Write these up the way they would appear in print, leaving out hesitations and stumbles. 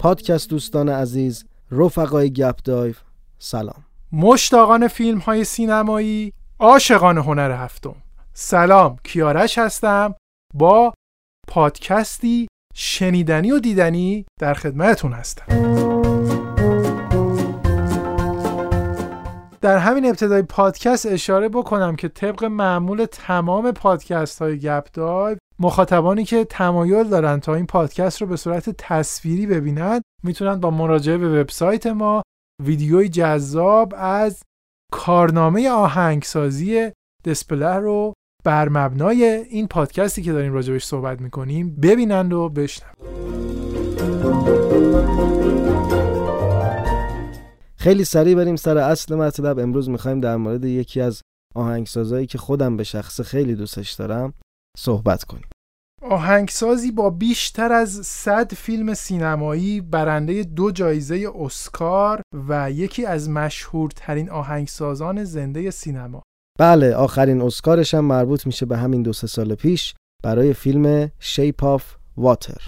پادکست دوستان عزیز، رفقای گپ دایو، سلام. مشتاقان فیلم های سینمایی، عاشقان هنر هفتم، سلام. کیارش هستم با پادکستی شنیدنی و دیدنی در خدمتتون هستم. در همین ابتدای پادکست اشاره بکنم که طبق معمول تمام پادکست های گپ دایو، مخاطبانی که تمایل دارن تا این پادکست رو به صورت تصویری ببینن میتونن با مراجعه به وبسایت ما ویدیوی جذاب از کارنامه آهنگسازی دسپله رو بر مبنای این پادکستی که داریم راجبش صحبت میکنیم ببینن و بشنون. خیلی سریع بریم سر اصل مطلب. امروز میخوایم در مورد یکی از آهنگسازایی که خودم به شخص خیلی دوستش دارم صحبت کنیم. آهنگسازی با بیشتر از 100 فیلم سینمایی، برنده 2 جایزه اسکار و یکی از مشهورترین آهنگسازان زنده سینما. بله، آخرین اسکارش هم مربوط میشه به همین 2-3 سال پیش برای فیلم Shape of Water.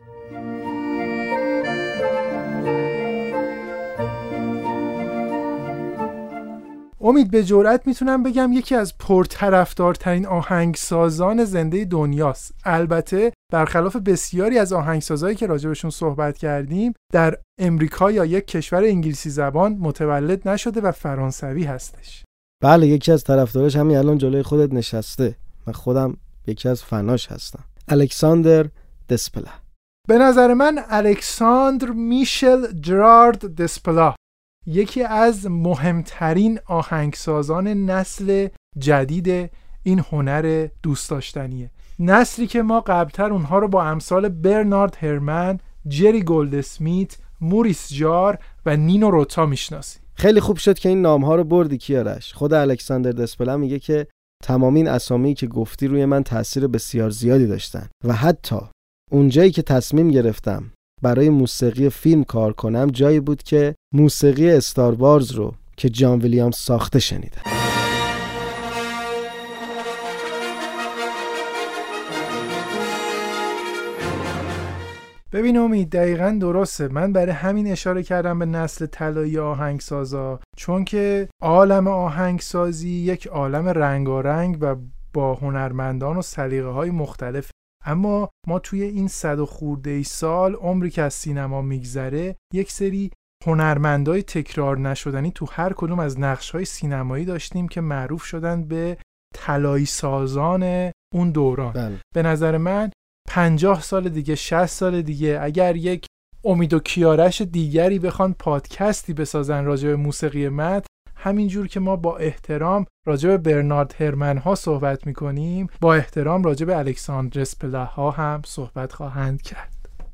امید، به جرئت میتونم بگم یکی از پرطرفدارترین آهنگسازان زنده دنیاست. البته برخلاف بسیاری از آهنگسازایی که راجبشون صحبت کردیم، در امریکا یا یک کشور انگلیسی زبان متولد نشده و فرانسوی هستش. بله، یکی از طرفداراش همین الان جلوی خودت نشسته. من خودم یکی از فناش هستم. الکساندر دسپله. به نظر من الکساندر میشل جرارد دسپله یکی از مهمترین آهنگسازان نسل جدید این هنر دوست داشتنیه. نسلی که ما قبلتر اونها رو با امثال برنارد هرمن، جری گولدسمیت، موریس جار و نینو روتا میشناسیم. خیلی خوب شد که این نام‌ها رو بردی کیارش. خود الکساندر دسپله میگه که تمام این اسامی که گفتی روی من تأثیر بسیار زیادی داشتن و حتی اونجایی که تصمیم گرفتم برای موسیقی فیلم کار کنم جایی بود که موسیقی استار وارز رو که جان ویلیامز ساخته شنیدم. ببین امید، دقیقاً درسته. من برای همین اشاره کردم به نسل طلایی آهنگسازا، چون که عالم آهنگسازی یک عالم رنگارنگ و با هنرمندان و سلیقه‌های مختلف، اما ما توی این 100 و خورده سال عمری که از سینما میگذره یک سری هنرمندای تکرار نشدنی تو هر کدوم از نقش‌های سینمایی داشتیم که معروف شدن به طلایی سازان اون دوران. بله. به نظر من 50 سال دیگه، 60 سال دیگه، اگر یک امید و کیارش دیگری بخوان پادکستی بسازن راجع به موسیقی متن، همینجور که ما با احترام راجع به برنارد هرمن ها صحبت میکنیم، با احترام راجع به الکساندر دسپله ها هم صحبت خواهند کرد.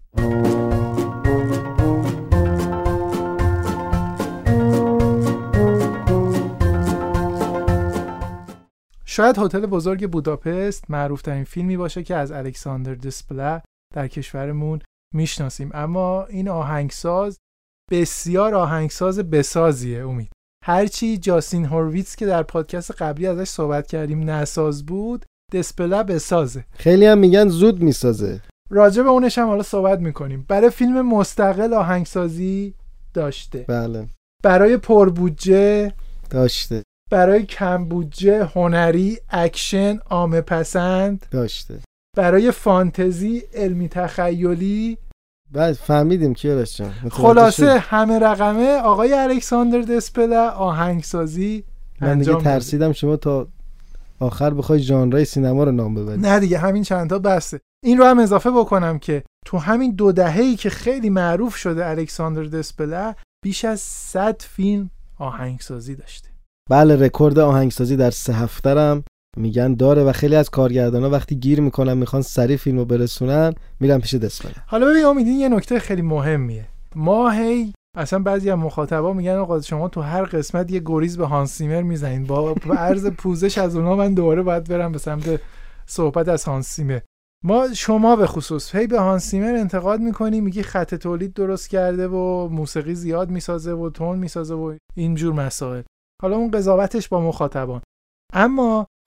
شاید هتل بزرگ بوداپست معروف ترین فیلمی باشه که از الکساندر دسپله در کشورمون میشناسیم، اما این آهنگساز بسیار آهنگساز بسازیه. امید، هرچی جاستین هورویتز که در پادکست قبلی ازش صحبت کردیم نساز بود، دسپله بسازه. خیلی هم میگن زود میسازه. راجع به اونش هم حالا صحبت میکنیم. برای فیلم مستقل آهنگسازی داشته. بله. برای پربودجه داشته. برای کم بودجه هنری، اکشن، عامه پسند داشته. برای فانتزی، علمی تخیلی. بعد فهمیدیم کیارش جان. خلاصه همه رقمه آقای الکساندر دسپله آهنگسازی انجام داده. ترسیدم شما تا آخر بخوای ژانرهای سینما رو نام ببری. نه دیگه، همین چند تا بسه. این رو هم اضافه بکنم که تو همین 2 دهه‌ای که خیلی معروف شده الکساندر دسپله بیش از 100 فیلم آهنگسازی داشته. بله، رکورد آهنگسازی در 3 هفته هم میگن داره و خیلی از کارگردانا وقتی گیر میکنن میخوان سریع فیلمو برسونن میرن پیش دسپله. حالا ببین امید، این یه نکته خیلی مهمیه. ما هی اصلا بعضی از مخاطبا میگن آقا شما تو هر قسمت یه گریز به هانس زیمر میزنین. با عرض پوزش از اونها من دوباره باید برم به سمت صحبت از هانس زیمر. شما به خصوص هی به هانس زیمر انتقاد میکنی، میگی خط تولید درست کرده و موسیقی زیاد میسازه و تون میسازه و اینجور مسائل. حالا اون قضاوتش با مخاطبان. اما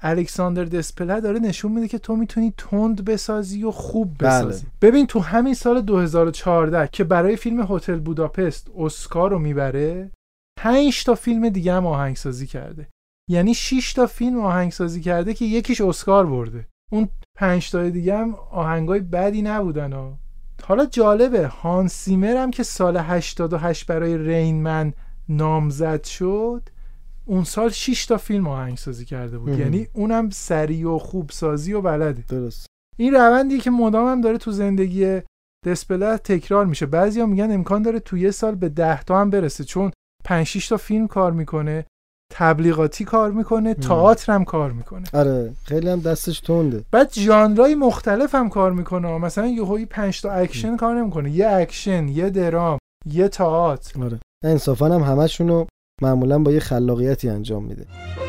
الکساندر دسپلا داره نشون میده که تو میتونی تند بسازی و خوب بسازی. ببین تو همین سال 2014 که برای فیلم هتل بوداپست اسکار رو میبره، 5 تا فیلم دیگه هم آهنگسازی کرده. یعنی 6 تا فیلم آهنگسازی کرده که یکیش اسکار برده. اون 5 تا دیگه هم آهنگای بدی نبودن ها. حالا جالبه هانس زیمر هم که سال 88 برای رینمن نامزد شد، اون سال 6 تا فیلم آهنگسازی کرده بود. یعنی اونم سریع و خوب سازی و بلده. درست. این روندی که مدام هم داره تو زندگی دسپلا تکرار میشه. بعضیا میگن امکان داره تو یه سال به 10 تا هم برسه، چون 5-6 تا فیلم کار میکنه، تبلیغاتی کار میکنه، تئاتر هم کار میکنه. آره خیلی هم دستش تنده. بعد ژانرهای مختلف هم کار میکنه. مثلا یهویی 5 تا اکشن کار نمیکنه، یه اکشن، یه درام، یه تئاتر. آره انصافا هم همشونو معمولا با یه خلاقیتی انجام میده.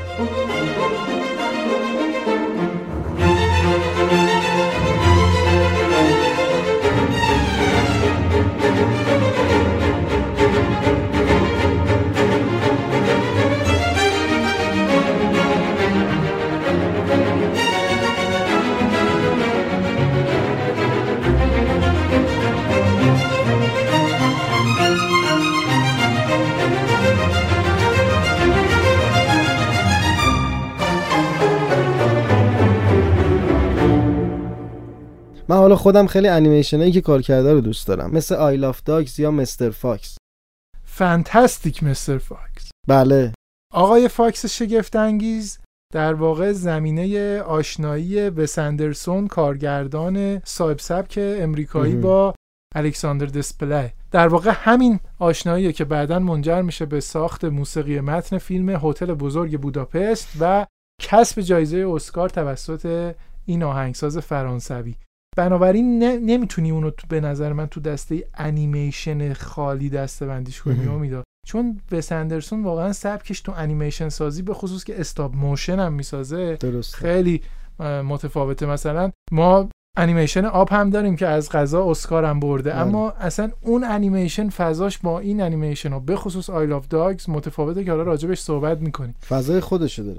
من حالا خودم خیلی انیمیشنایی که کار کرده رو دوست دارم، مثل آی لاف داگز یا مستر فاکس. فانتاستیک مستر فاکس. بله. آقای فاکس شگفت انگیز در واقع زمینه آشنایی وس اندرسون، کارگردان صاحب سبک امریکایی، با الکساندر دسپلا. در واقع همین آشناییه که بعداً منجر میشه به ساخت موسیقی متن فیلم هتل بزرگ بوداپست و کسب جایزه اسکار توسط این آهنگساز فرانسوی. بنابراین نمیتونی اونو به نظر من تو دسته انیمیشن خالی دسته‌بندیش کنی امیدا، چون وس اندرسون واقعا سبکش تو انیمیشن سازی به خصوص که استاپ موشن هم میسازه خیلی متفاوته. مثلا ما انیمیشن آپ هم داریم که از قضا اسکار هم برده، اما اصلا اون انیمیشن فضاش با این انیمیشن ها به خصوص آی لاف داگز متفاوته که حالا راجبش صحبت میکنیم. فضای خودشو داره.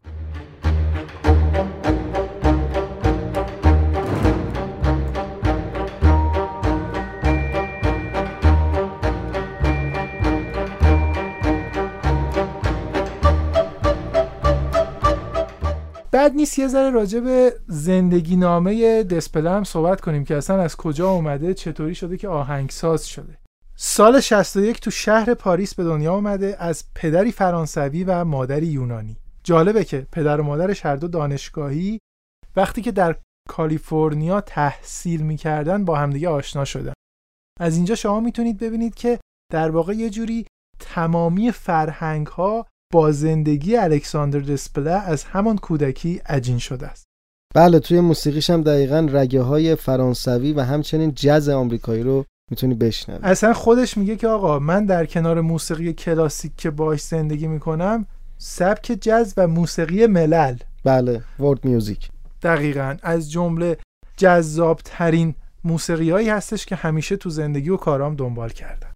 بعد نیست یه ذره راجع به زندگی نامه دسپلا هم صحبت کنیم که اصلا از کجا اومده، چطوری شده که آهنگساز شده. سال 61 تو شهر پاریس به دنیا اومده از پدری فرانسوی و مادری یونانی. جالبه که پدر و مادرش هر دو دانشگاهی وقتی که در کالیفرنیا تحصیل می‌کردن با همدیگه آشنا شدن. از اینجا شما میتونید ببینید که در واقع یه جوری تمامی فرهنگ‌ها با زندگی الکساندر دسپلا از همان کودکی عجین شده است. بله توی موسیقیش هم دقیقاً رگه‌های فرانسوی و همچنین جاز آمریکایی رو میتونی بشنوی. اصلا خودش میگه که آقا من در کنار موسیقی کلاسیک که باهاش زندگی میکنم، سبک جاز و موسیقی ملل، بله ورد میوزیک، دقیقاً از جمله جذاب ترین موسیقیایی هستش که همیشه تو زندگی و کارام دنبال کردم.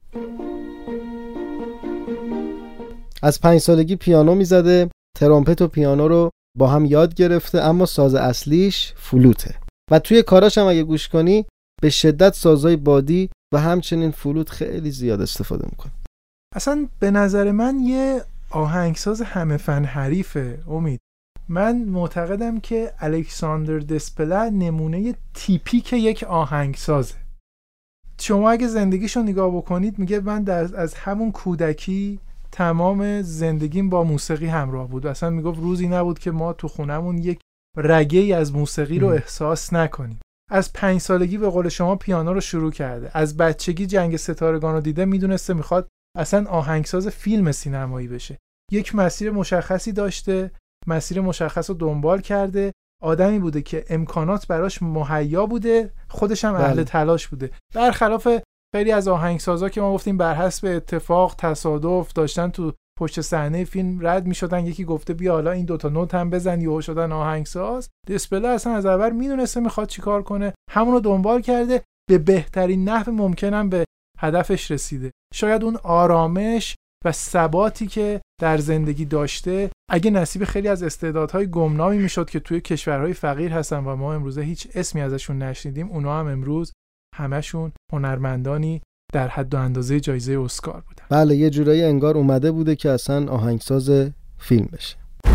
از 5 سالگی پیانو میزده، ترومپت و پیانو رو با هم یاد گرفته، اما ساز اصلیش فلوته و توی کاراش هم اگه گوش کنی به شدت سازهای بادی و همچنین فلوت خیلی زیاد استفاده میکنه. اصلا به نظر من یه آهنگساز همه فن حریفه امید. من معتقدم که الکساندر دسپلا نمونه تیپیک یک آهنگسازه. شما اگه زندگیشو نگاه بکنید میگه من از همون کودکی تمام زندگیم با موسیقی همراه بود. اصلا میگفت روزی نبود که ما تو خونمون یک رگه‌ای از موسیقی رو احساس نکنیم. از 5 سالگی به قول شما پیانو رو شروع کرده. از بچگی جنگ ستارگان رو دیده، میدونسته میخواد اصلا آهنگساز فیلم سینمایی بشه. یک مسیر مشخصی داشته، مسیر مشخص رو دنبال کرده، آدمی بوده که امکانات براش مهیا بوده، خودش هم اهل تلاش بوده. برخلاف خیلی از آهنگسازا که ما گفتیم بر حسب اتفاق تصادف داشتن تو پشت صحنه فیلم رد می‌شدن، یکی گفته بیا حالا این 2 تا نوت هم بزن، یهو شدن آهنگساز. دسپلا اصلا از اول میدونسته میخواد چیکار کنه، همون رو دنبال کرده، به بهترین نحو ممکنم به هدفش رسیده. شاید اون آرامش و ثباتی که در زندگی داشته اگه نصیب خیلی از استعدادهای گمنامی میشد که توی کشورهای فقیر هستن و ما امروزه هیچ اسمی ازشون نشنیدیم، اونا هم امروز همشون هنرمندانی در حد و اندازه جایزه اسکار بودن. بله، یه جورایی انگار اومده بوده که اصلا آهنگساز فیلم بشه.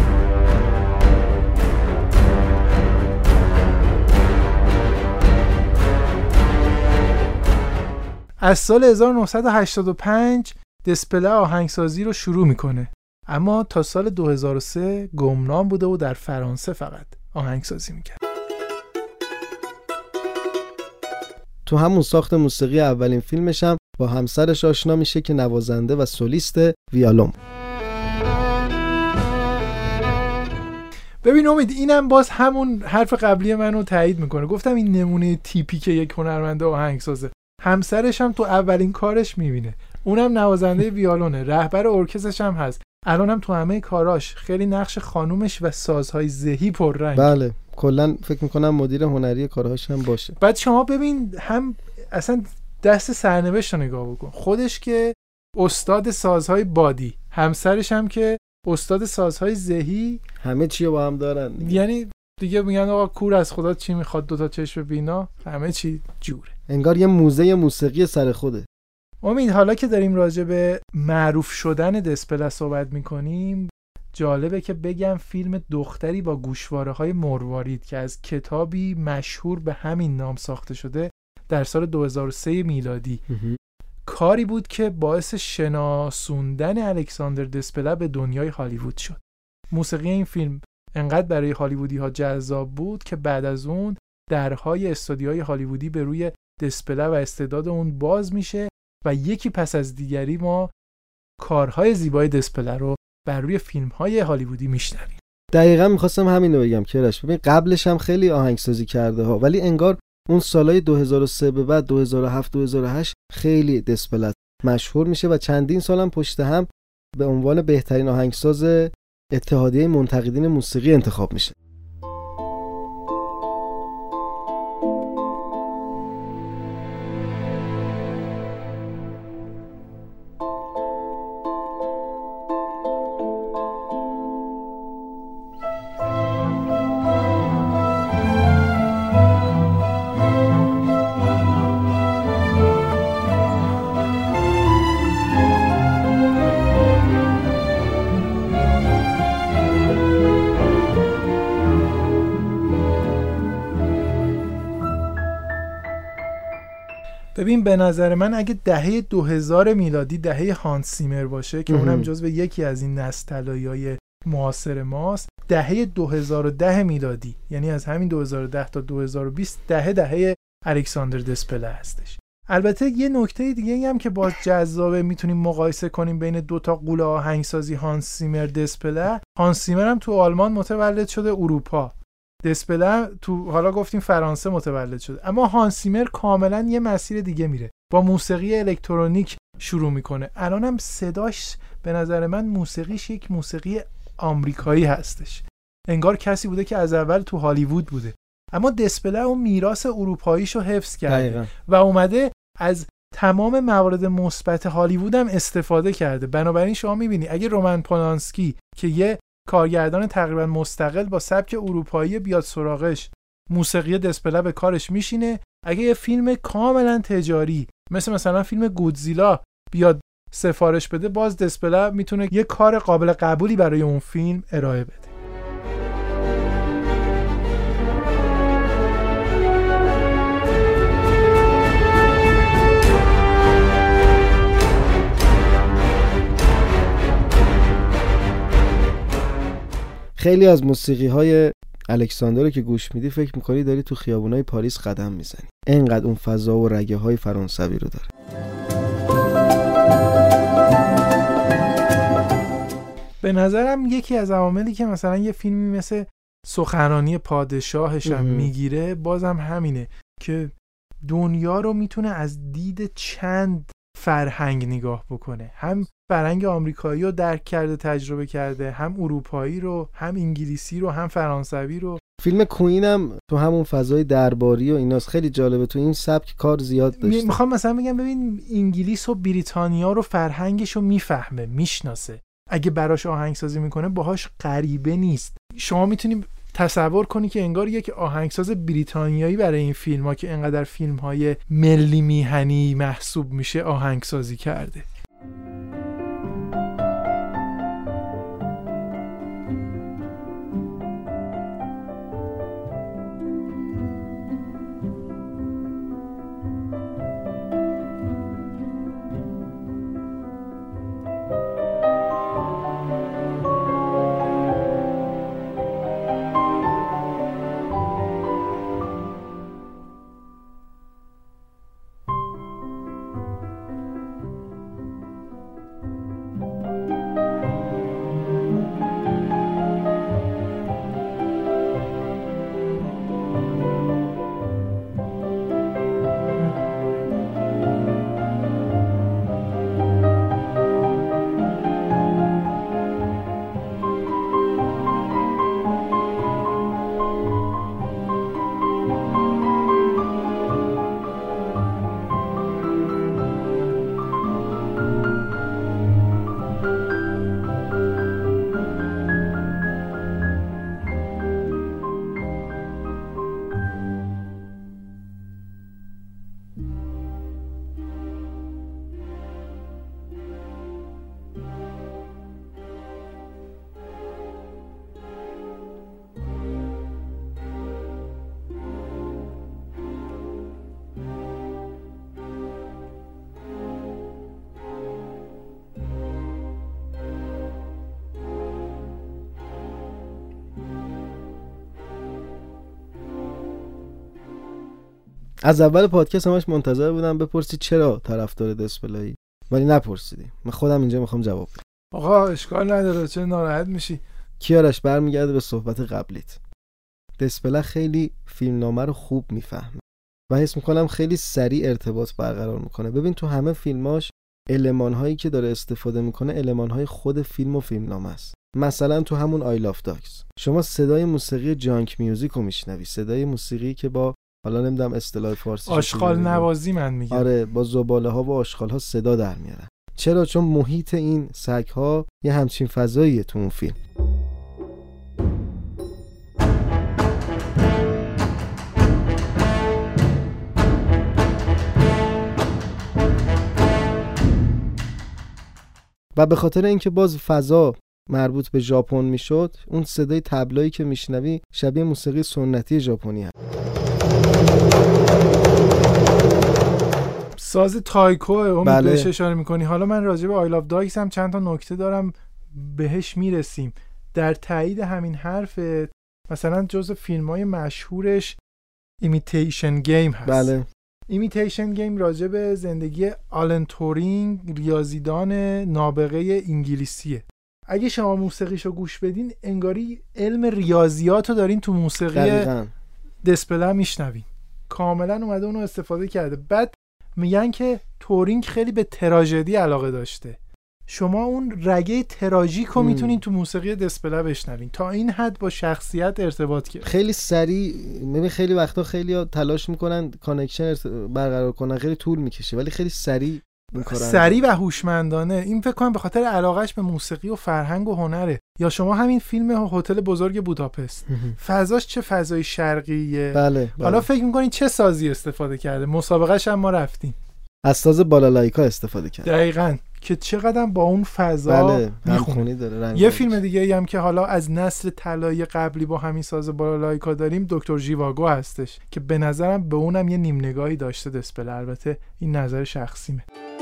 از سال 1985 دسپله آهنگسازی رو شروع میکنه، اما تا سال 2003 گمنام بوده و در فرانسه فقط آهنگسازی میکرد. تو همون ساخت موسیقی اولین فیلمش هم با همسرش آشنا میشه که نوازنده و سولیست ویالون. ببین امید، اینم باز همون حرف قبلی منو تایید میکنه. گفتم این نمونه تیپیک یک هنرمند آهنگسازه. همسرش هم تو اولین کارش میبینه، اونم نوازنده ویالونه، رهبر ارکسترش هم هست، الان هم تو همه کاراش خیلی نقش خانومش و سازهای ذهی پررنگ. بله، کلا فکر میکنم مدیر هنری کارهاش هم باشه. بعد شما ببین هم اصلا دست سرنوشت رو نگاه بکن، خودش که استاد سازهای بادی، همسرش هم که استاد سازهای ذهی، همه چی با هم دارن. یعنی دیگه میگن آقا کور از خدا چی میخواد، دوتا چشم بینا، همه چی جوره. انگار یه موزه موسیقی سر خوده. امید، حالا که داریم راجع به معروف شدن دسپله صحبت میکنیم، جالبه که بگم فیلم دختری با گوشواره‌های مروارید که از کتابی مشهور به همین نام ساخته شده در سال 2003 میلادی کاری بود که باعث شناسوندن الکساندر دسپله به دنیای هالیوود شد. موسیقی این فیلم انقدر برای هالیوودی ها جذاب بود که بعد از اون درهای استودیوهای هالیوودی به روی دسپله و استعداد اون باز میشه و یکی پس از دیگری ما کارهای زیبای دسپله رو بر روی فیلم‌های هالیوودی میشنویم. دقیقاً می‌خواستم همین رو بگم کرش. ببین قبلش هم خیلی آهنگسازی کرده ها، ولی انگار اون سالهای 2003 به بعد 2007 2008 خیلی دسپله مشهور میشه و چندین سالم پشت هم به عنوان بهترین آهنگساز اتحادیه منتقدین موسیقی انتخاب میشه. ببین به نظر من اگه دهه 2000 میلادی دهه هانس زیمر باشه که اونم جزو یکی از این نسل طلایی‌های معاصر ماست، دهه 2010 میلادی یعنی از همین 2010 تا 2020 دهه الکساندر دسپله هستش. البته یه نکته دیگه هم که باز جذابه میتونیم مقایسه کنیم بین دو تا قول آهنگسازی هانس زیمر دسپله. هانس زیمر هم تو آلمان متولد شده، اروپا. دسپله تو حالا گفتیم فرانسه متولد شده، اما هانس زیمر کاملا یه مسیر دیگه میره، با موسیقی الکترونیک شروع میکنه. الانم صداش به نظر من موسیقیش یک موسیقی آمریکایی هستش، انگار کسی بوده که از اول تو هالیوود بوده، اما دسپله اون میراث اروپاییشو حفظ کرده و اومده از تمام موارد مثبت هالیوود هم استفاده کرده. بنابراین شما میبینی اگه رومن پولانسکی که یه کارگردان تقریبا مستقل با سبک اروپایی بیاد سراغش، موسیقی دسپله به کارش میشینه. اگه یه فیلم کاملا تجاری مثلا فیلم گودزیلا بیاد سفارش بده، باز دسپله میتونه یه کار قابل قبولی برای اون فیلم ارائه بده. خیلی از موسیقی‌های الکساندر که گوش میدی فکر می‌کنی داری تو خیابونای پاریس قدم میزنی، اینقدر اون فضا و رگه‌های فرانسوی رو داره. به نظرم یکی از عواملی که مثلا یه فیلمی مثل سخنرانی پادشاهش هم میگیره بازم همینه که دنیا رو میتونه از دید چند فرهنگ نگاه بکنه، هم فرهنگ آمریکایی رو درک کرده، تجربه کرده، هم اروپایی رو، هم انگلیسی رو، هم فرانسوی رو. فیلم کوین هم تو همون فضای درباری و ایناست، خیلی جالبه، تو این سبک کار زیاد داشته. میخوام مثلا بگم ببین انگلیس و بریتانیا رو فرهنگش رو میفهمه، میشناسه، اگه براش آهنگسازی میکنه باهاش غریبه نیست. شما میتونید تصور کنی که انگار یک آهنگساز بریتانیایی برای این فیلم ها که انقدر فیلم های ملی میهنی محسوب میشه آهنگسازی کرده. از اول پادکست همش منتظر بودم بپرسی چرا طرفدار دسپلایی، ولی نپرسیدی. من خودم اینجا میخوام جواب بدم. آقا اشکال نداره، چه ناراحت میشی؟ کیارش برمیگرده به صحبت قبلیت. دسپلا خیلی فیلمنامه رو خوب میفهمه و حس میکنم خیلی سریع ارتباط برقرار میکنه. ببین تو همه فیلماش المان‌هایی که داره استفاده میکنه المان‌های خود فیلم و فیلمنامه است. مثلا تو همون آی لاف داگز شما صدای موسیقی جانک میوزیک رو میشنوی، صدای موسیقی که با حالا نمیدونم اصطلاح فارسی آشغال نوازی من میگم. آره، با زباله ها و آشغال ها صدا در میارن. چرا؟ چون محیط این سگ ها یه همچین فضاییه تو اون فیلم. و به خاطر اینکه باز فضا مربوط به ژاپن میشد، اون صدای طبلایی که میشنوی شبیه موسیقی سنتی ژاپنی هست. ساز تایکو امید بله. بهش اشاره میکنی. حالا من راجع به آی لاف داگز هم چند تا نکته دارم، بهش میرسیم. در تایید همین حرف، مثلا جزو فیلم‌های مشهورش ایمیتیشن گیم هست. بله. ایمیتیشن گیم راجع به زندگی آلن تورینگ، ریاضیدان نابغه انگلیسیه. اگه شما موسیقیشو گوش بدین انگاری علم ریاضیاتو دارین تو موسیقی دسپلا میشنوین. کاملا اومده اونو استفاده کرده. بعد میگن که تورینگ خیلی به تراژدی علاقه داشته. شما اون رگه تراژیکو میتونین تو موسیقی دسپلا بشنوین. تا این حد با شخصیت ارتباط گرفت. خیلی سریع. ببین خیلی وقتا خیلی‌ها تلاش میکنن کانکشن برقرار کنن، خیلی طول میکشه، ولی خیلی سریع سریع و هوشمندانه. این فکر کنم به خاطر علاقهش به موسیقی و فرهنگ و هنره. یا شما همین فیلم هتل بزرگ بوداپست، فضاش چه فضای شرقیه. بله. حالا فکر میکنین چه سازی استفاده کرده؟ مسابقهش هم ما رفتیم، از ساز بالالایکا استفاده کرد. دقیقاً، که چقدر با اون فضا بله همخونی داره. یه فیلم دیگه هم که حالا از نسل طلایی قبلی با همین ساز بالالایکا داریم، دکتر ژیواگو هستش که به نظرم به اونم یه نیم نگاهی داشته دسپلا. البته این نظر شخصیمه.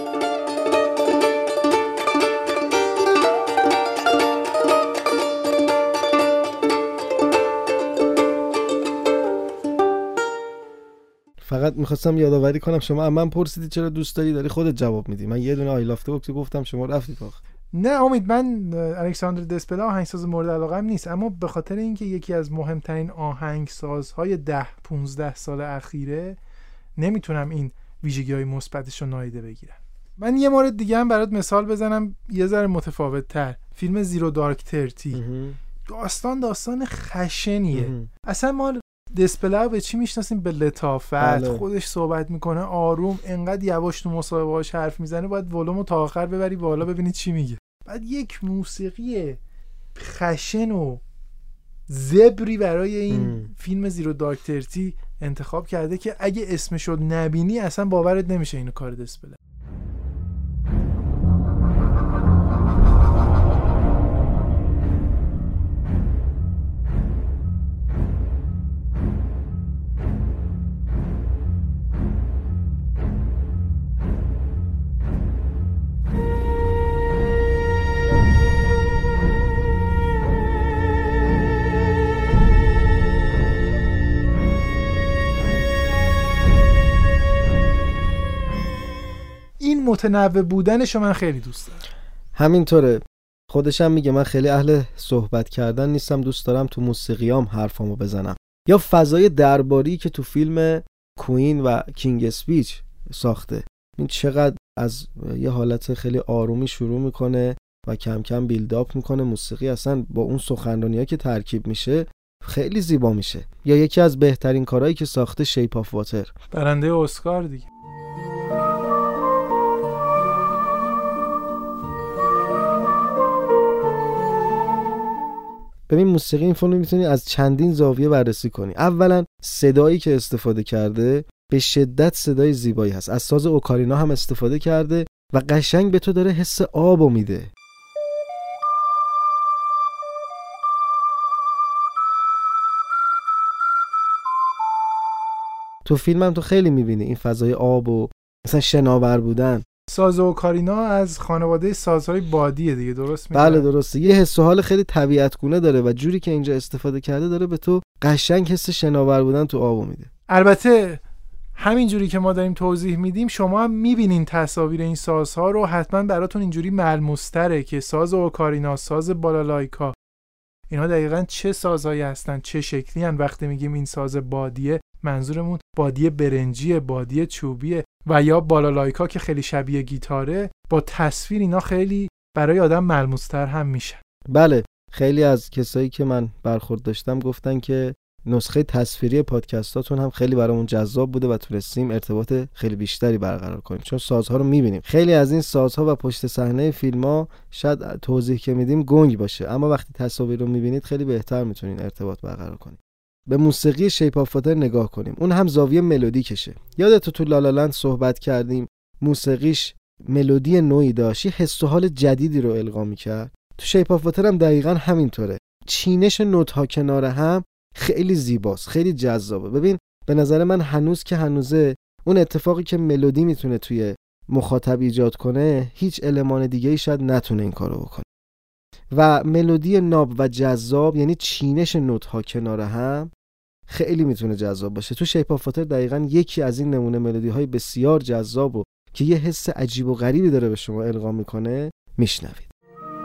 فقط میخواستم یادآوری کنم شما من پرسیدی چرا دوست داری خودت جواب میدی. من یه دونه آی لاف داگز گفتم، شما رفتید آخه. نه امید، من الکساندر دسپلا آهنگساز مورد علاقه‌ام نیست، اما به خاطر اینکه یکی از مهمترین آهنگسازهای 10-15 سال اخیره نمیتونم این ویژگی‌های مثبتش رو نادیده بگیرم. من یه مورد دیگه هم برات مثال بزنم، یه ذره متفاوت‌تر. فیلم زیرو دارک 30 داستان خشنیه. اصلا ما دسپلا به چی میشناسیم؟ به لطافت. خودش صحبت میکنه آروم، انقدر یواش تو مصاحبه‌هاش حرف میزنه باید ولومو تا آخر ببری بالا ببینی چی میگه. بعد یک موسیقی خشن و زبری برای این فیلم زیرو دارک 30 انتخاب کرده که اگه اسمشو نبینی اصلا باورت نمیشه اینو کار دسپلا. متنوع بودنشو من خیلی دوست دارم. همینطوره. خودشم میگه من خیلی اهل صحبت کردن نیستم، دوست دارم تو موسیقیام حرفامو بزنم. یا فضای درباری که تو فیلم کوین و کینگ اسپیچ ساخته، این چقدر از یه حالت خیلی آرومی شروع میکنه و کم کم بیلداپ میکنه. موسیقی اصلا با اون سخنرانی‌ها که ترکیب میشه خیلی زیبا میشه. یا یکی از بهترین کارهایی که ساخته شیپ آف واتر، برنده اسکار دیگه. ببین موسیقی این فیلم میتونی از چندین زاویه بررسی کنی. اولا صدایی که استفاده کرده به شدت صدای زیبایی هست، از ساز اوکارینا هم استفاده کرده و قشنگ به تو داره حس آبو میده. تو فیلم هم تو خیلی میبینی این فضای آب و مثلا شناور بودن. ساز اوکارینا از خانواده سازهای بادیه دیگه، درست میگم؟ بله درسته. یه حس و حال خیلی طبیعتگونه داره و جوری که اینجا استفاده کرده داره به تو قشنگ حس شناور بودن تو آبو میده. البته همین جوری که ما داریم توضیح میدیم شما هم میبینین تصاویر این سازها رو، حتما براتون اینجوری ملموس‌تره که ساز اوکارینا، ساز بالالایکا، اینا دقیقاً چه سازهایی هستن، چه شکلی هستن. وقتی میگیم این ساز بادیه منظورمون بادیه برنجیه، بادیه چوبیه و یا بالالایکا که خیلی شبیه گیتاره. با تصویر اینا خیلی برای آدم ملموس‌تر هم میشه. بله، خیلی از کسایی که من برخورد داشتم گفتن که نسخه تصویری پادکستاتون هم خیلی برامون جذاب بوده و تونستیم ارتباط خیلی بیشتری برقرار کنیم چون سازها رو میبینیم. خیلی از این سازها و پشت صحنه فیلم‌ها شاید توضیح که میدیم گنگ باشه، اما وقتی تصاویر رو میبینید خیلی بهتر میتونین ارتباط برقرار کنید. به موسیقی شیپ آف واتر نگاه کنیم، اون هم زاویه ملودیکشه. یادت تو لالالند صحبت کردیم موسیقیش ملودی نوعی داشت، حس و حال جدیدی رو القا می‌کرد. تو شیپ آف واتر هم دقیقاً همینطوره. چینش نوت‌ها کنار هم خیلی زیباست، خیلی جذابه. ببین به نظر من هنوز که هنوزه اون اتفاقی که ملودی میتونه توی مخاطب ایجاد کنه هیچ المان دیگه‌ای شاید نتونه این کارو بکنه. و ملودی ناب و جذاب یعنی چینش نوت‌ها کنار هم خیلی میتونه جذاب باشه. تو شیپ آف واتر دقیقاً یکی از این نمونه ملودی‌های بسیار جذاب و که یه حس عجیب و غریبی داره به شما القا میکنه میشنوید.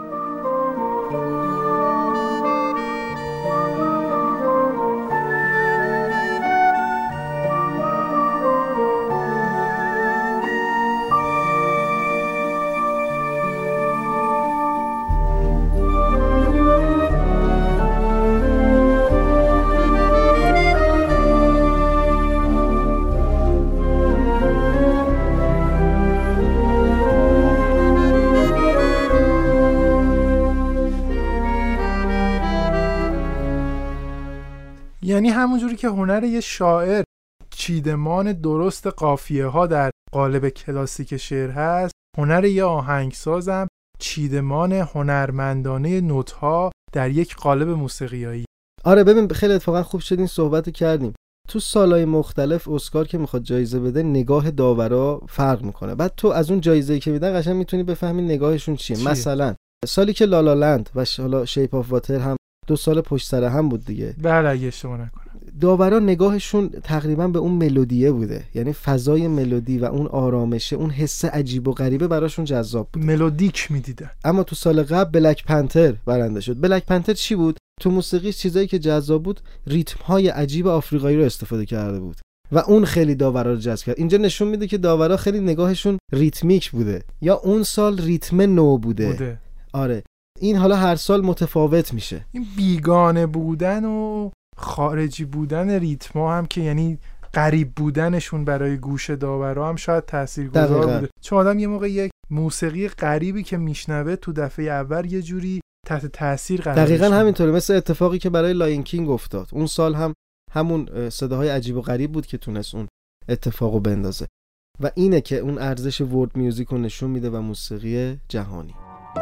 یعنی همونجوری که هنر یه شاعر چیدمان درست قافیه ها در قالب کلاسیک شعر هست، هنر یه آهنگسازم چیدمان هنرمندانه نوت ها در یک قالب موسیقیایی. آره ببین خیلی اتفاقا خوب شد این صحبت کردیم. تو سالهای مختلف اسکار که میخواد جایزه بده نگاه داورا فرق میکنه. بعد تو از اون جایزه‌ای که میدن قشنگ میتونی بفهمی نگاهشون چیه. مثلا سالی که لالالند و حالا شیپ آف واتر هم 2 سال پشت سر هم بود دیگه. بله اگه اشتباه نکنم. داورا نگاهشون تقریبا به اون ملودیه بوده، یعنی فضای ملودی و اون آرامشه، اون حس عجیب و غریبه براشون جذاب بود، ملودیک میدیدن. اما تو سال قبل بلک پنتر برنده شد. بلک پنتر چی بود؟ تو موسیقی چیزایی که جذاب بود ریتم‌های عجیب آفریقایی رو استفاده کرده بود و اون خیلی داورا رو جذب کرد. اینجا نشون میده که داورا خیلی نگاهشون ریتمیک بوده، یا اون سال ریتم نو بوده. آره این حالا هر سال متفاوت میشه. این بیگانه بودن و خارجی بودن ریتما هم که یعنی غریب بودنشون برای گوش داورا هم شاید تاثیرگذار بوده، چون آدم یه موقع یک موسیقی غریبی که میشنوه تو دفعه اول یه جوری تحت تاثیر قرار دقیقاً میشه. همینطوره، مثل اتفاقی که برای لاین کینگ افتاد. اون سال هم همون صداهای عجیب و غریب بود که تونست اون اتفاقو بندازه و اینه که اون ارزش ورد میوزیک رو نشون میده و موسیقی جهانی.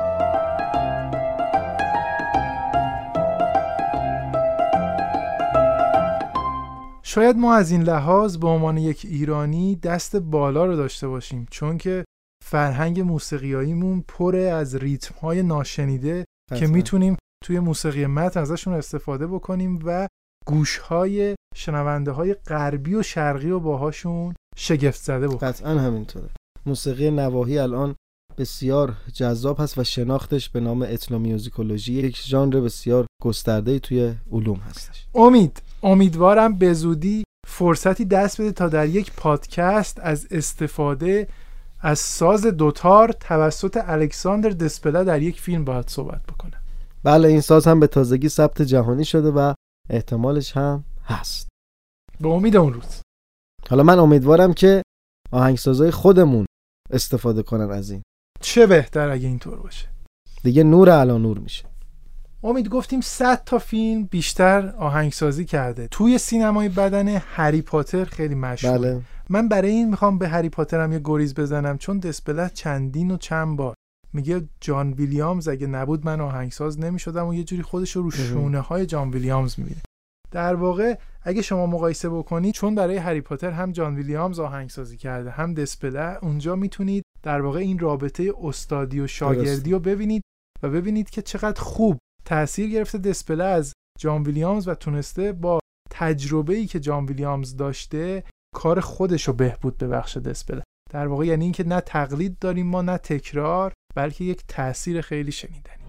شاید ما از این لحاظ به عنوان یک ایرانی دست بالا رو داشته باشیم، چون که فرهنگ موسیقیاییمون پر از ریتم‌های ناشنیده که میتونیم توی موسیقی متن ازشون استفاده بکنیم و گوش‌های شنونده‌های غربی و شرقی رو باهاشون شگفت زده بکنیم. قطعاً همینطوره. موسیقی نواحی الان بسیار جذاب هست و شناختش به نام اتنومیوزیکولوژی یک ژانر بسیار گسترده‌ای توی علوم هستش. امیدوارم به زودی فرصتی دست بده تا در یک پادکست از استفاده از ساز دوتار توسط الکساندر دسپلا در یک فیلم باید صحبت بکنه. بله، این ساز هم به تازگی ثبت جهانی شده و احتمالش هم هست. به امید اون روز. حالا من امیدوارم که آهنگسازای خودمون استفاده کنن از این. چه بهتر اگه اینطور باشه. دیگه نور علی نور میشه. امید گفتیم 100 تا فیلم بیشتر آهنگسازی کرده. توی سینمای بدنه هری پاتر خیلی مشهوره. بله. من برای این میخوام به هری پاتر هم یه گریز بزنم، چون دسپلا چندین و چند بار میگه جان ویلیامز اگه نبود من آهنگساز نمیشدم و یه جوری خودش رو شونه های جان ویلیامز میبینه. در واقع اگه شما مقایسه بکنید، چون برای هری پاتر هم جان ویلیامز آهنگسازی کرده هم دسپلا، اونجا میتونید در واقع این رابطه استادی و شاگردی رو ببینید و ببینید که چقدر خوب تأثیر گرفته دسپلا از جان ویلیامز و تونسته با تجربه‌ای که جان ویلیامز داشته کار خودش رو بهبود ببخشه دسپلا. در واقع یعنی این که نه تقلید داریم ما نه تکرار، بلکه یک تأثیر خیلی شنیدنی.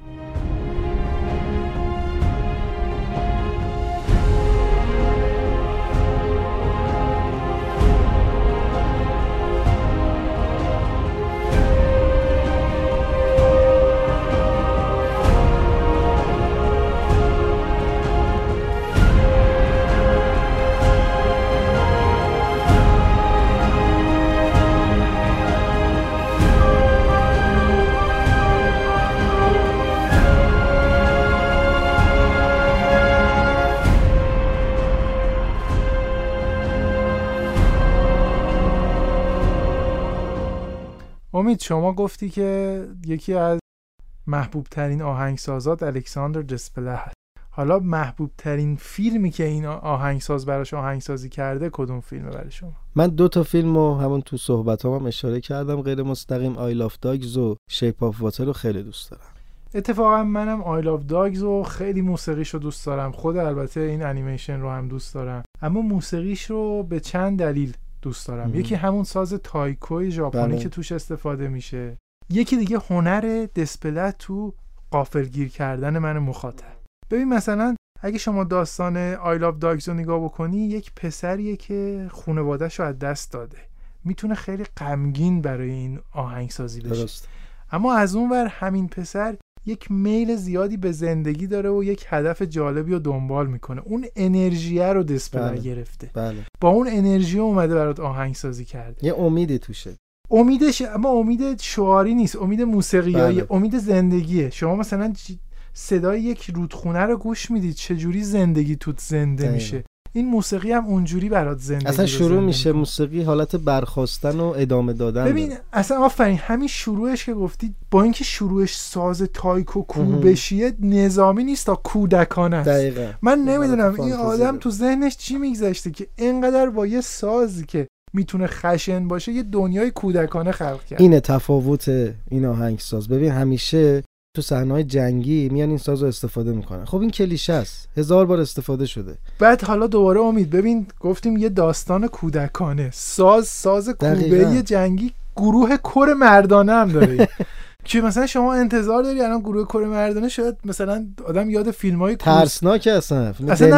امید، شما گفتی که یکی از محبوب ترین آهنگسازات الکساندر دسپلا هست. حالا محبوب ترین فیلمی که این آهنگساز براش آهنگسازی کرده کدوم فیلمه برای شما؟ من 2 تا فیلمو همون تو صحبتام هم اشاره کردم غیر مستقیم، آی لاف داگز و شیپ آف واتر رو خیلی دوست دارم. اتفاقا منم آی لاف داگز رو خیلی موسیقیش رو دوست دارم. خود البته این انیمیشن رو هم دوست دارم، اما موسیقیش رو به چند دلیل دوست دارم. یکی همون ساز تایکوی ژاپنی که توش استفاده میشه، یکی دیگه هنر دسپلا تو غافلگیر کردن من مخاطب. ببین مثلا اگه شما داستان آی لاف داگز رو نگاه بکنی، یک پسریه که خانواده‌شو از دست داده، میتونه خیلی غمگین برای این آهنگسازی بشه. درست. اما از اون ور همین پسر یک میل زیادی به زندگی داره و یک هدف جالبی رو دنبال میکنه. اون انرژی رو دسپلا گرفته. بله. با اون انرژی اومده برات آهنگسازی کرده. یه امیدی توشه. امیدش اما امید شعاری نیست، امید موسیقیایی، امید زندگیه. شما مثلا صدای یک رودخونه رو گوش میدید چجوری زندگی توت زنده میشه. این موسیقی هم اونجوری برات زندگی اصلا شروع میشه موسیقی حالت برخاستن و ادامه دادن. ببین اصلا آفرین، همین شروعش که گفتید، با اینکه شروعش ساز تایکو کوبشیه نظامی نیست تا کودکانه است. دقیقاً. من نمیدونم این آدم تو ذهنش چی میگذشته که اینقدر با یه سازی که میتونه خشن باشه یه دنیای کودکانه خلق کرد. اینه تفاوت این آهنگساز. ببین همیشه تو صحنه‌های جنگی میان این سازو استفاده میکنن. خب این کلیشه است، 1000 بار استفاده شده. بعد حالا دوباره امید، ببین گفتیم یه داستان کودکانه، ساز کوبه‌ای جنگی، گروه کور مردانه هم داره. که مثلا شما انتظار داری الان گروه کور مردانه، شاید مثلا آدم یاد فیلم‌های ترسناک اصلا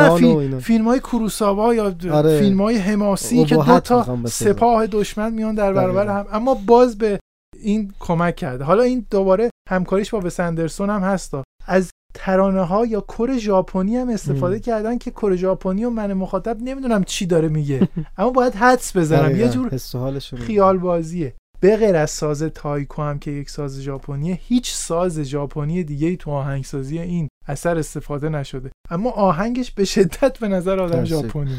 فیلم‌های کوروساوا یا فیلم‌های حماسی که دو تا سپاه دشمن میان در برابر هم، اما باز به این کمک کرده. حالا این دوباره همکاریش با وس اندرسون هم هستا. از ترانه ها یا کور ژاپنی هم استفاده کردن که کور ژاپنی و من مخاطب نمیدونم چی داره میگه اما باید حدس بزنم، یه جور خیال بازیه. به غیر از ساز تایکو هم که یک ساز ژاپنیه، هیچ ساز ژاپنی دیگه‌ای تو آهنگسازی این اثر استفاده نشده، اما آهنگش به شدت به نظر آدم ژاپنی.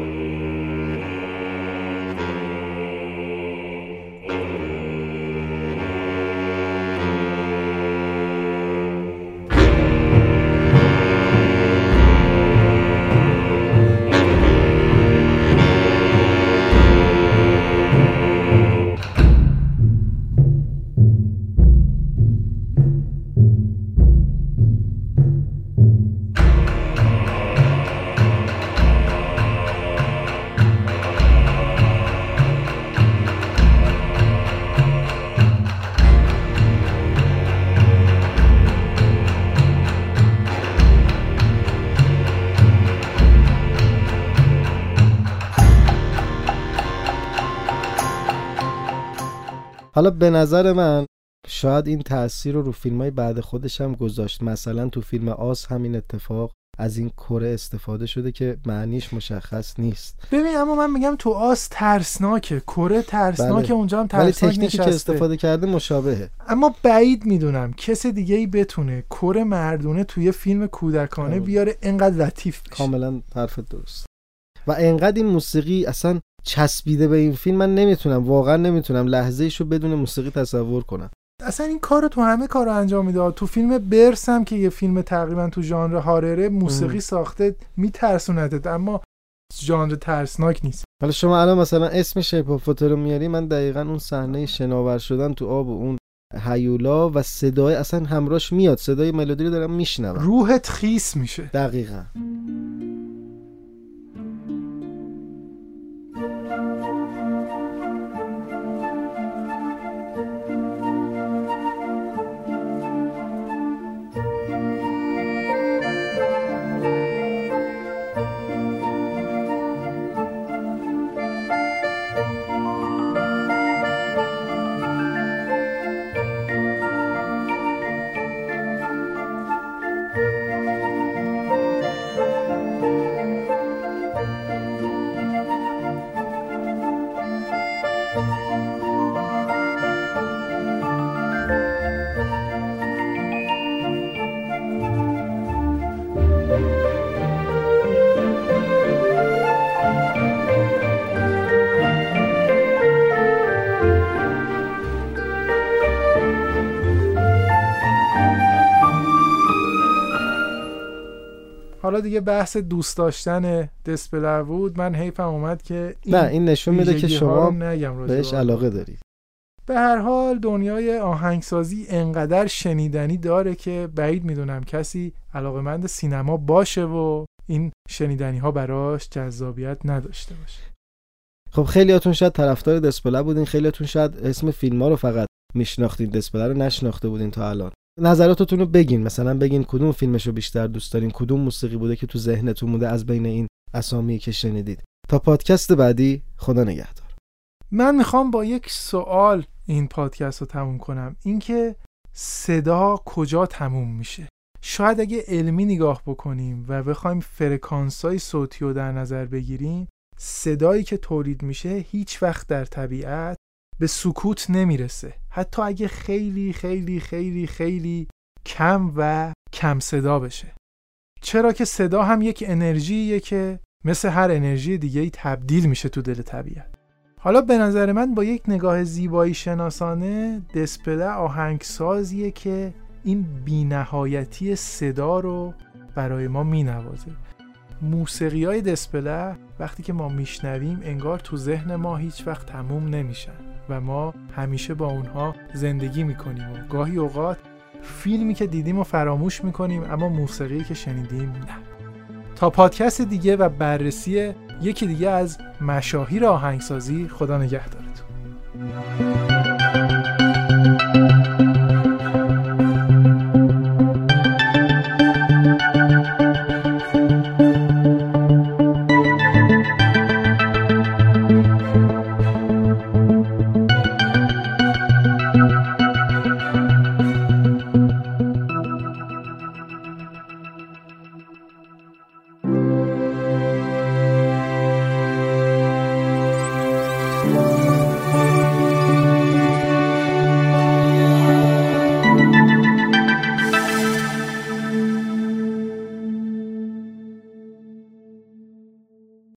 حالا به نظر من شاید این تأثیر رو فیلم‌های بعد خودش هم گذاشت. مثلا تو فیلم آس همین اتفاق از این کره استفاده شده که معنیش مشخص نیست. ببین اما من میگم تو آس ترسناکه، کره ترسناکه، اونجا هم ترسناک ولی تکنیکی که استفاده کرده مشابهه. اما بعید میدونم کس دیگه‌ای بتونه کره مردونه توی فیلم کودکانه بیاره اینقدر لطیف بشه. کاملا حرفت درست. و اینقدر این موسیقی اصلا چسبیده به این فیلم، من واقعا نمیتونم لحظه‌ایشو بدون موسیقی تصور کنم. اصلا این کارو تو همه کارو انجام میده. تو فیلم برس هم که یه فیلم تقریبا تو ژانر هارره موسیقی ساخته میترسونتت، اما ژانر ترسناک نیست. حالا شما الان مثلا اسم شیپ آف واتر رو میاری، من دقیقاً اون صحنه شناور شدن تو آب و اون هیولا و صدای اصلا همراهش میاد، صدای ملودی رو دارم میشنوم، روحت خیس میشه. دقیقاً. حالا دیگه بحث دوست داشتن دسپلر بود. من حیفم اومد که این نشون میده که شما بهش علاقه دارید. به هر حال دنیای آهنگسازی انقدر شنیدنی داره که بعید میدونم کسی علاقه‌مند سینما باشه و این شنیدنی ها براش جذابیت نداشته باشه. خب خیلیاتون شاید طرفدار دسپلر بودین، خیلیاتون شاید اسم فیلم‌ها رو فقط میشناختین، دسپلر رو نشناخته بودین تا الان. نظراتتون رو بگین، مثلا بگین کدوم فیلمشو بیشتر دوست دارین، کدوم موسیقی بوده که تو ذهنتون مونده از بین این اسامی که شنیدید. تا پادکست بعدی، خدا نگهدار. من میخوام با یک سوال این پادکست رو تموم کنم، اینکه صدا کجا تموم میشه؟ شاید اگه علمی نگاه بکنیم و بخوایم فرکانس‌های صوتی رو در نظر بگیریم، صدایی که تولید میشه هیچ وقت در طبیعت به سکوت نمیرسه، حتی اگه خیلی خیلی خیلی خیلی کم و کم صدا بشه. چرا که صدا هم یک انرژیه که مثل هر انرژی دیگه‌ای تبدیل میشه تو دل طبیعت. حالا به نظر من با یک نگاه زیبایی شناسانه، دسپلر آهنگسازیه که این بی‌نهایتی صدا رو برای ما مینوازه. موسیقی‌های دسپلر وقتی که ما میشنویم انگار تو ذهن ما هیچ وقت تموم نمیشن و ما همیشه با اونها زندگی میکنیم و گاهی اوقات فیلمی که دیدیم و فراموش میکنیم، اما موسیقی که شنیدیم نه. تا پادکست دیگه و بررسی یکی دیگه از مشاهیر آهنگسازی، خدا نگهدارتون.